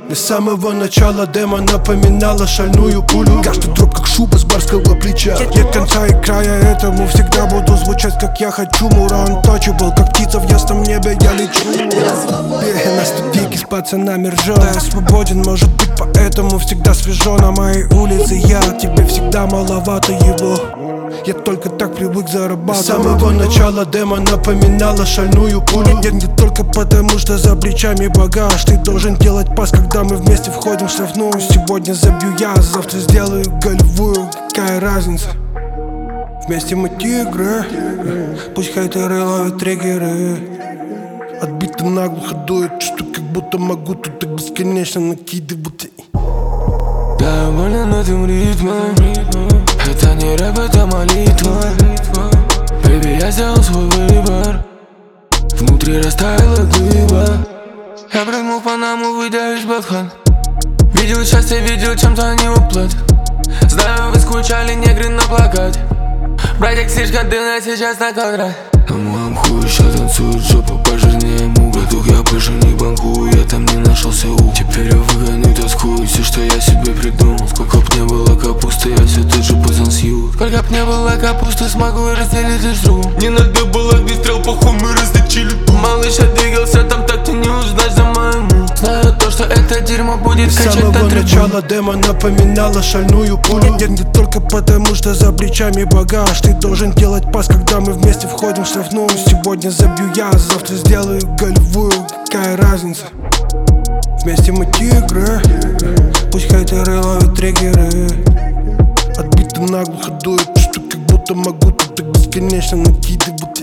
С самого начала демо напоминала шальную пулю. Каждый дроп как шуба с барского плеча. Нет конца и края этому, всегда буду звучать как я хочу. Мура untouchable, как птица в ясном небе я лечу. На студийке с пацанами ржём. Да, я свободен, может быть, поэтому всегда свежо на моей улице. Я тебе всегда маловато его. Я только так привык зарабатывать. С самого начала демо напоминала шальную пулю. Нет, не только потому, что за плечами багаж. Ты должен делать пас, когда мы вместе входим в штрафную. Сегодня забью я, завтра сделаю голевую. Какая разница? Вместе мы тигры. Пусть хейтеры ловят триггеры. Отбито наглухо дует, что как будто могу тут так бесконечно накидывать. Да, я болен этим ритмом. Это не рэп, это молитва. Бэйби, я сделал свой выбор. Внутри растаяла дыба. Я прыгнул в Панаму, выйдя из Бэтхан. Видел счастье, видел чем-то они уплат. Знаю, вы скучали, негры на плакат. Братик, слишком дымно сейчас на квадрат. На моем хуе еще танцует жопа пожирнее муга. Дух я больше не банкую, я там не нашелся у. Теперь я выгоню тоску и все, что я себе придумал. Сколько б не было капусты, я все тот же пацан Сью. Сколько б не было капусты, смогу и разделить лишь жру. Не надо было огнестрел, похуй, мы различили. Малыш, я двигался там, так ты не узнаешь за моему. Знаю то, что это дерьмо будет качать. С самого начала демо напоминала шальную пулю. Нет, не только потому, что за плечами багаж. Ты должен делать пас, когда мы вместе входим в штрафную. Сегодня забью я, завтра сделаю голевую. Какая разница? Вместе мы тигры. Пусть хейтеры ловят триггеры. Отбито наглухо дует, что как будто могу тут так бесконечно накидывать.